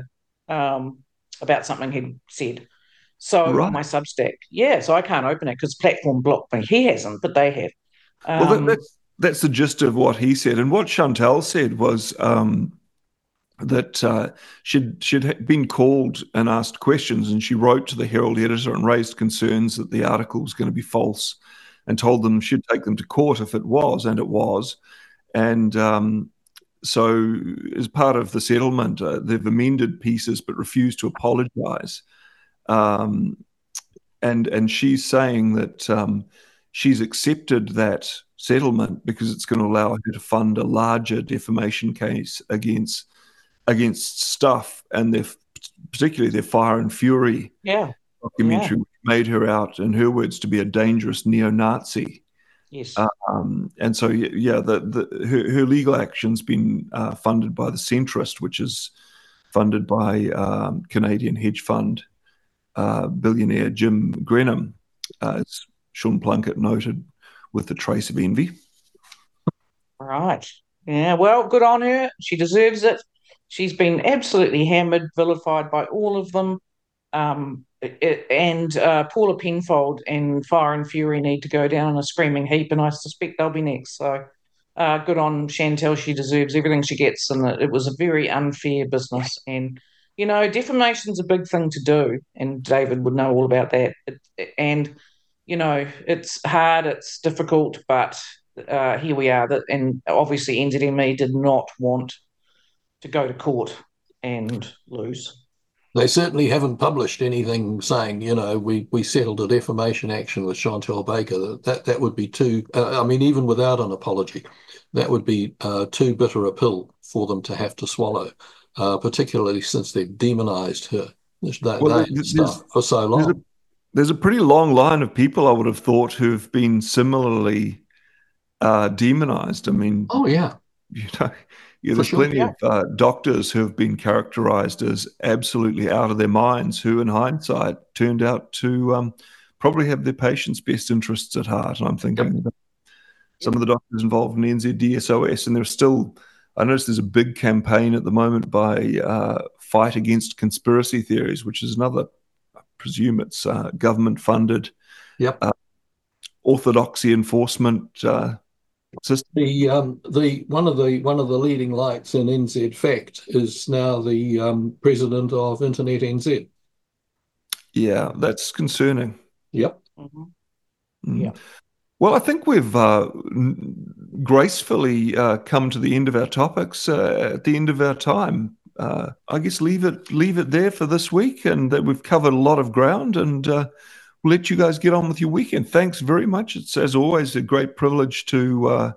about something he'd said. So on Right. my Substack, yeah, so I can't open it because the platform blocked me. He hasn't, but they have. Well, that's the gist of what he said. And what Chantal said was that she'd been called and asked questions, and she wrote to the Herald editor and raised concerns that the article was going to be false, and told them she'd take them to court if it was, and it was. And so, as part of the settlement, they've amended pieces but refused to apologise. And she's saying that she's accepted that settlement because it's going to allow her to fund a larger defamation case against Stuff, and particularly their Fire and Fury Yeah, documentary, which made her out, in her words, to be a dangerous neo-Nazi. yes. And so, yeah, her legal action's been funded by the Centrist, which is funded by Canadian hedge fund billionaire Jim Grenham, as Sean Plunkett noted, with the trace of envy. Right. Yeah, well, good on her. She deserves it. She's been absolutely hammered, vilified by all of them. And Paula Penfold and Fire and Fury need to go down in a screaming heap, and I suspect they'll be next. So good on Chantel. She deserves everything she gets, and it was a very unfair business. And, defamation's a big thing to do, and David would know all about that. It's hard, it's difficult, but here we are. And obviously NZME did not want to go to court and lose. They certainly haven't published anything saying, we settled a defamation action with Chantel Baker. That would be too, even without an apology, that would be too bitter a pill for them to have to swallow, particularly since they've demonised her for so long. There's a pretty long line of people, I would have thought, who've been similarly demonised. I mean, oh yeah, there's plenty of doctors who have been characterised as absolutely out of their minds, who, in hindsight, turned out to probably have their patients' best interests at heart. And I'm thinking about some of the doctors involved in NZDSOS, and there's still, I noticed there's a big campaign at the moment by Fight Against Conspiracy Theories, which is another, I presume it's government-funded orthodoxy enforcement system. One of the leading lights in NZ Fact is now the president of Internet NZ. Yeah, that's concerning. Yep. Mm-hmm. Yeah. Well, I think we've gracefully come to the end of our topics at the end of our time. I guess leave it there for this week, and that we've covered a lot of ground, and we'll let you guys get on with your weekend. Thanks very much. It's, as always, a great privilege to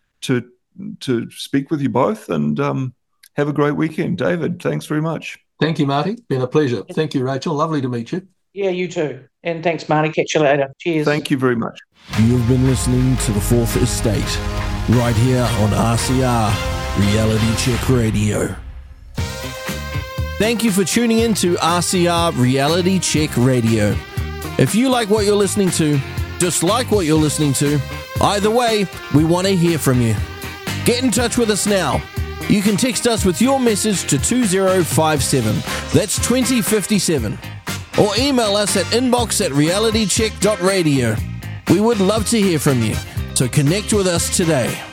speak with you both, and have a great weekend. David, thanks very much. Thank you, Marty. Been a pleasure. Thank you, Rachel. Lovely to meet you. Yeah, you too. And thanks, Marty. Catch you later. Cheers. Thank you very much. You've been listening to The Fourth Estate, right here on RCR Reality Check Radio. Thank you for tuning in to RCR Reality Check Radio. If you like what you're listening to, dislike what you're listening to, either way, we want to hear from you. Get in touch with us now. You can text us with your message to 2057. That's 2057. Or email us at inbox@realitycheck.radio. We would love to hear from you, so connect with us today.